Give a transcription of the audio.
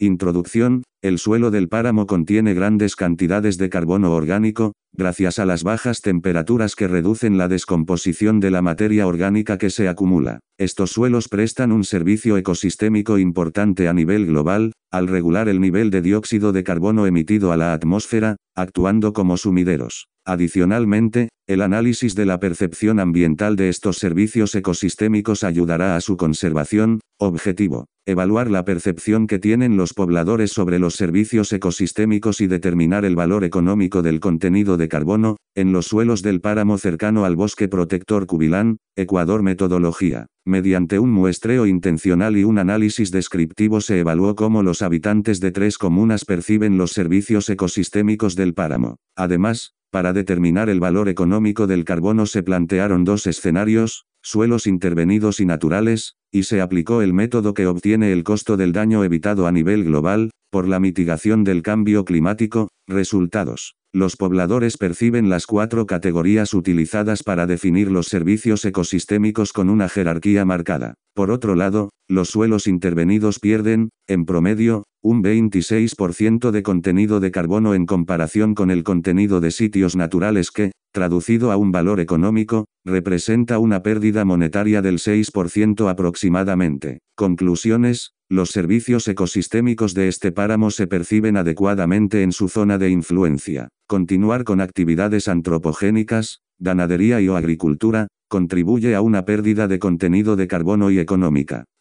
Introducción. El suelo del páramo contiene grandes cantidades de carbono orgánico, gracias a las bajas temperaturas que reducen la descomposición de la materia orgánica que se acumula. Estos suelos prestan un servicio ecosistémico importante a nivel global, al regular el nivel de dióxido de carbono emitido a la atmósfera, actuando como sumideros. Adicionalmente, el análisis de la percepción ambiental de estos servicios ecosistémicos ayudará a su conservación. Objetivo: evaluar la percepción que tienen los pobladores sobre los servicios ecosistémicos y determinar el valor económico del contenido de carbono en los suelos del páramo cercano al bosque protector Cubilán, Ecuador. Metodología: mediante un muestreo intencional y un análisis descriptivo se evaluó cómo los habitantes de 3 comunas perciben los servicios ecosistémicos del páramo. Además, para determinar el valor económico del carbono se plantearon 2 escenarios: suelos intervenidos y naturales, y se aplicó el método que obtiene el costo del daño evitado a nivel global, por la mitigación del cambio climático. Resultados: los pobladores perciben las 4 categorías utilizadas para definir los servicios ecosistémicos con una jerarquía marcada. Por otro lado, los suelos intervenidos pierden, en promedio, un 26% de contenido de carbono en comparación con el contenido de sitios naturales que, traducido a un valor económico, representa una pérdida monetaria del 6% aproximadamente. Conclusiones: los servicios ecosistémicos de este páramo se perciben adecuadamente en su zona de influencia. Continuar con actividades antropogénicas, ganadería y o agricultura, contribuye a una pérdida de contenido de carbono y económica.